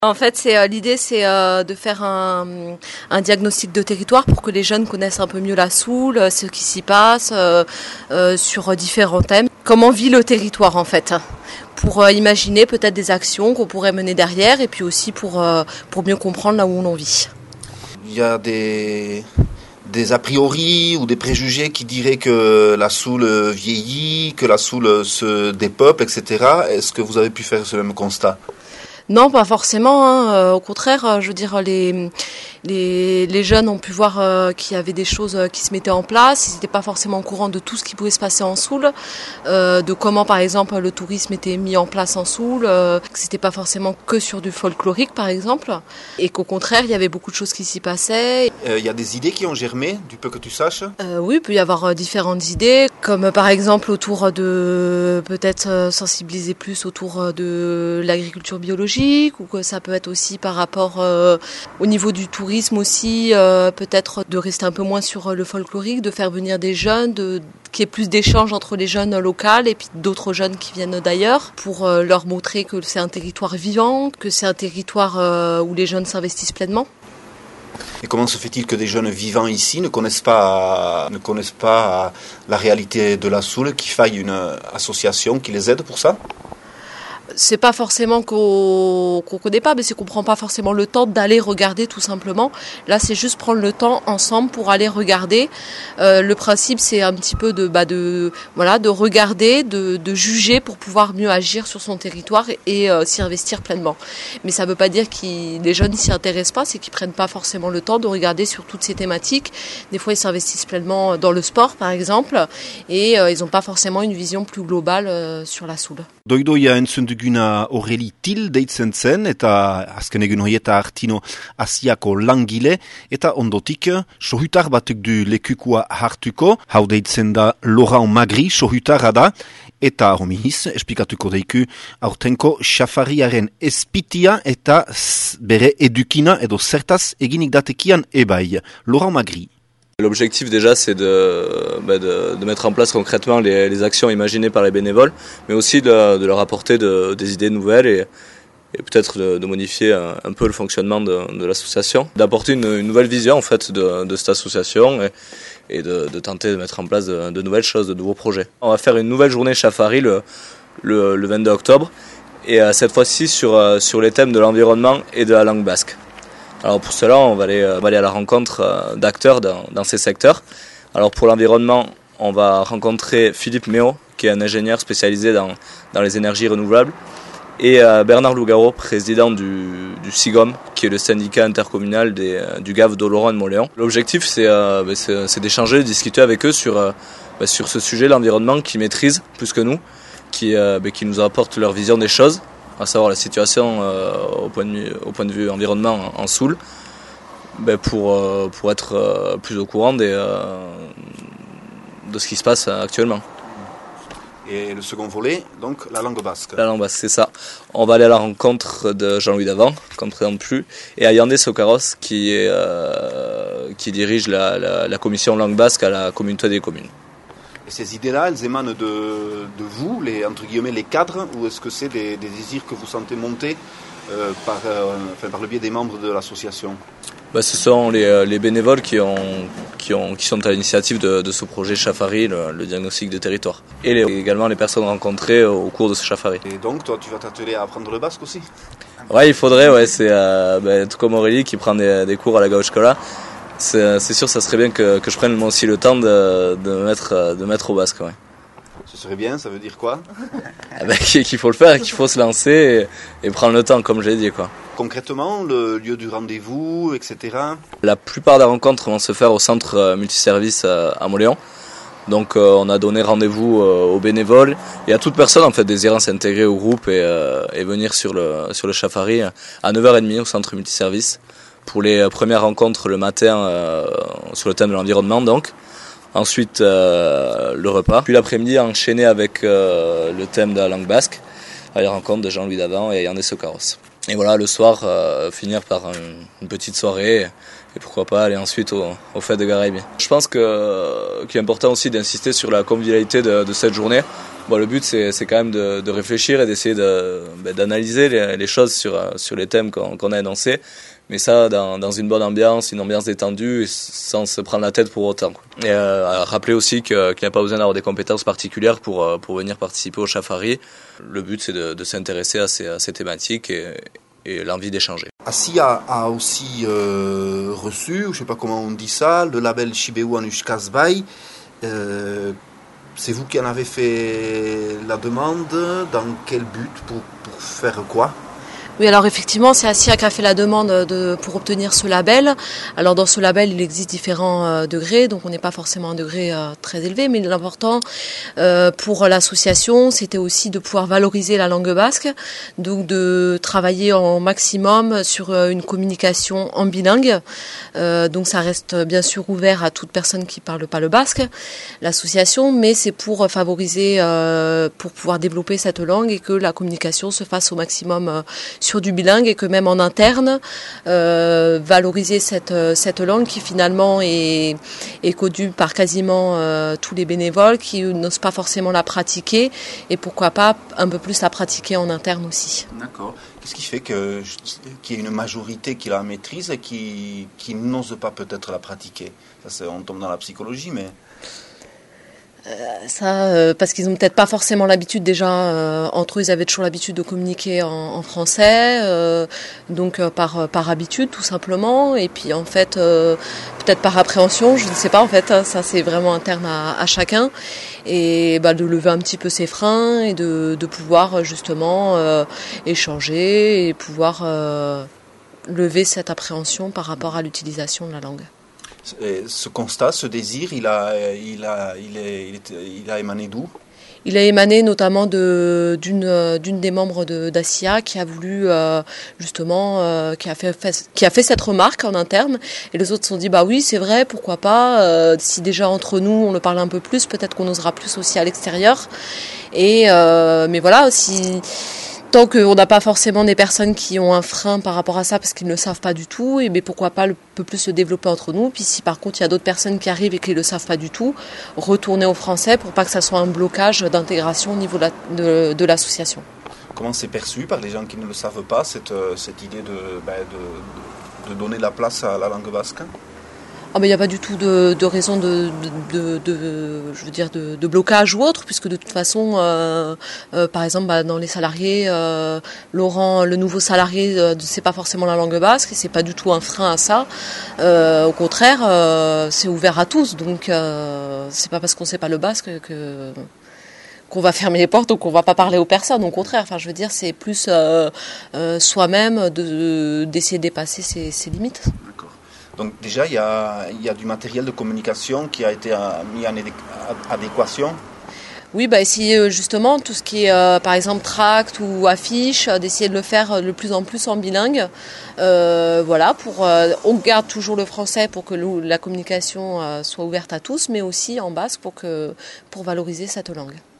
En fait, l'idée, c'est de faire un diagnostic de territoire pour que les jeunes connaissent un peu mieux la Soule, ce qui s'y passe sur différents thèmes. Comment vit le territoire, en fait, pour imaginer peut-être des actions qu'on pourrait mener derrière et puis aussi pour mieux comprendre là où l'on vit. Il y a des a priori ou des préjugés qui diraient que la Soule vieillit, que la Soule se dépeuple, etc. Est-ce que vous avez pu faire ce même constat ? Non, pas forcément. Au contraire, je veux dire, les jeunes ont pu voir qu'il y avait des choses qui se mettaient en place. Ils n'étaient pas forcément au courant de tout ce qui pouvait se passer en Soule, de comment, par exemple, le tourisme était mis en place en Soule, que c'était pas forcément que sur du folklorique, par exemple, et qu'au contraire, il y avait beaucoup de choses qui s'y passaient. Il y a des idées qui ont germé, du peu que tu saches ? Oui, il peut y avoir différentes idées, comme par exemple autour de peut-être sensibiliser plus autour de l'agriculture biologique, ou que ça peut être aussi par rapport au niveau du tourisme aussi, peut-être de rester un peu moins sur le folklorique, de faire venir des jeunes, qu'il y ait plus d'échanges entre les jeunes locaux et puis d'autres jeunes qui viennent d'ailleurs, pour leur montrer que c'est un territoire vivant, que c'est un territoire où les jeunes s'investissent pleinement. Et comment se fait-il que des jeunes vivant ici ne connaissent pas la réalité de la Soule, qu'il faille une association qui les aide pour ça ? C'est pas forcément qu'on connaît pas, mais c'est qu'on prend pas forcément le temps d'aller regarder tout simplement. Là, c'est juste prendre le temps ensemble pour aller regarder. Le principe, c'est un petit peu de regarder, de juger pour pouvoir mieux agir sur son territoire et s'y investir pleinement. Mais ça veut pas dire que les jeunes s'y intéressent pas, c'est qu'ils prennent pas forcément le temps de regarder sur toutes ces thématiques. Des fois, ils s'investissent pleinement dans le sport, par exemple, et ils ont pas forcément une vision plus globale sur la Soule. Doidoia entzun duguna Aureli Til deitzen zen, eta azken egun horieta Artino Asiako langile, eta ondotik sohutar batek du lekukua hartuko, hau deitzen da Laurent Magri sohutara da, eta homihiz, esplikatuko deiku aurtenko xafariaren espitia eta bere edukina edo zertaz eginik datekian ebai. Laurent Magri. L'objectif déjà c'est de mettre en place concrètement les actions imaginées par les bénévoles, mais aussi de leur apporter des idées nouvelles et peut-être de modifier un peu le fonctionnement de l'association, d'apporter une nouvelle vision en fait de cette association et de tenter de mettre en place de nouvelles choses, de nouveaux projets. On va faire une nouvelle journée Chafari le 22 octobre et cette fois-ci sur les thèmes de l'environnement et de la langue basque. Alors pour cela, on va aller à la rencontre d'acteurs dans ces secteurs. Alors pour l'environnement, on va rencontrer Philippe Méo, qui est un ingénieur spécialisé dans les énergies renouvelables, et Bernard Lougaro, président du SIGOM, qui est le syndicat intercommunal du GAV d'Oloron et de Montléon. L'objectif, c'est d'échanger, de discuter avec eux sur ce sujet, l'environnement, qu'ils maîtrisent plus que nous, qui nous apportent leur vision des choses, à savoir la situation au point de vue environnement en Soule, pour être plus au courant de ce qui se passe actuellement. Et le second volet, donc la langue basque. La langue basque, c'est ça. On va aller à la rencontre de Jean-Louis Davant, qu'on ne présente plus, et à Yandé Sokaros, qui dirige la commission langue basque à la communauté des communes. Et ces idées-là, elles émanent de vous, entre guillemets, les cadres, ou est-ce que c'est des désirs que vous sentez monter par le biais des membres de l'association ? Ce sont les bénévoles qui sont à l'initiative de ce projet Chafari, le diagnostic de territoire. Et également les personnes rencontrées au cours de ce Chafari. Et donc, toi, tu vas t'atteler à apprendre le basque aussi ? Ouais, il faudrait, ouais. C'est tout comme Aurélie qui prend des cours à la Gauchkola. C'est sûr, ça serait bien que je prenne moi aussi le temps de mettre au basque, ouais. Ce serait bien, ça veut dire quoi ? Qu'il faut le faire, qu'il faut se lancer et prendre le temps, comme j'ai dit, quoi. Concrètement, le lieu du rendez-vous, etc. La plupart des rencontres vont se faire au centre multiservice à Montléon. Donc on a donné rendez-vous aux bénévoles et à toute personne en fait désirant s'intégrer au groupe et venir sur le Chafari à 9h30 au centre multiservice pour les premières rencontres le matin sur le thème de l'environnement donc. Ensuite le repas, puis l'après-midi enchaîné avec le thème de la langue basque à la rencontre de Jean-Louis Davant et Yandé Sokaros. Et voilà, le soir finir par une petite soirée pourquoi pas aller ensuite au Fêtes de Garaïbes. Je pense qu'il est important aussi d'insister sur la convivialité de cette journée. Bon, le but c'est quand même de réfléchir et d'essayer d'analyser les choses sur les thèmes qu'on a énoncés, mais ça dans une bonne ambiance, une ambiance détendue, sans se prendre la tête pour autant, quoi. Et rappeler aussi qu'il n'y a pas besoin d'avoir des compétences particulières pour venir participer au Chafari. Le but c'est de s'intéresser à ces thématiques et l'envie d'échanger. Assia a aussi reçu, je ne sais pas comment on dit ça, le label Shibeu Anushkasbai. C'est vous qui en avez fait la demande. Dans quel but, pour faire quoi ? Oui, alors effectivement, c'est Assia qui a fait la demande pour obtenir ce label. Alors dans ce label, il existe différents degrés, donc on n'est pas forcément à un degré très élevé, mais l'important pour l'association, c'était aussi de pouvoir valoriser la langue basque, donc de travailler en maximum sur une communication en bilingue. Donc ça reste bien sûr ouvert à toute personne qui parle pas le basque, l'association, mais c'est pour favoriser, pour pouvoir développer cette langue et que la communication se fasse au maximum sur du bilingue, et que même en interne, valoriser cette langue qui finalement est connue par quasiment tous les bénévoles qui n'osent pas forcément la pratiquer, et pourquoi pas un peu plus la pratiquer en interne aussi. D'accord. Qu'est-ce qui fait qu'il y ait une majorité qui la maîtrise et qui n'ose pas peut-être la pratiquer ? Ça, on tombe dans la psychologie, mais... Parce qu'ils n'ont peut-être pas forcément l'habitude déjà, entre eux ils avaient toujours l'habitude de communiquer en français, donc par habitude tout simplement, et puis en fait peut-être par appréhension, je ne sais pas en fait, ça c'est vraiment interne à chacun, et de lever un petit peu ses freins et de pouvoir justement échanger et pouvoir lever cette appréhension par rapport à l'utilisation de la langue. Ce constat, ce désir, il a émané d'où ? Il a émané notamment d'une des membres d'Assia qui a voulu justement qui a fait cette remarque en interne, et les autres se sont dit bah oui c'est vrai, pourquoi pas, si déjà entre nous on le parle un peu plus, peut-être qu'on osera plus aussi à l'extérieur, et mais voilà aussi. Tant qu'on n'a pas forcément des personnes qui ont un frein par rapport à ça parce qu'ils ne le savent pas du tout, et bien pourquoi pas un peu plus se développer entre nous. Puis si par contre il y a d'autres personnes qui arrivent et qui ne le savent pas du tout, retourner au français pour pas que ça soit un blocage d'intégration au niveau de l'association. Comment c'est perçu par les gens qui ne le savent pas, cette idée de donner de la place à la langue basque ? Ah ben il n'y a pas du tout de raison de blocage ou autre, puisque de toute façon, par exemple, dans les salariés, Laurent, le nouveau salarié, c'est pas forcément la langue basque, et c'est pas du tout un frein à ça. Au contraire, c'est ouvert à tous, donc c'est pas parce qu'on sait pas le basque qu'on va fermer les portes ou qu'on va pas parler aux personnes. Au contraire, enfin je veux dire, c'est plus soi-même d'essayer de dépasser ses limites. D'accord. Donc déjà, il y a du matériel de communication qui a été mis en adéquation. Oui, essayer justement tout ce qui est, par exemple, tract ou affiche, d'essayer de le faire de plus en plus en bilingue. Voilà, on garde toujours le français pour que la communication soit ouverte à tous, mais aussi en basque pour valoriser cette langue.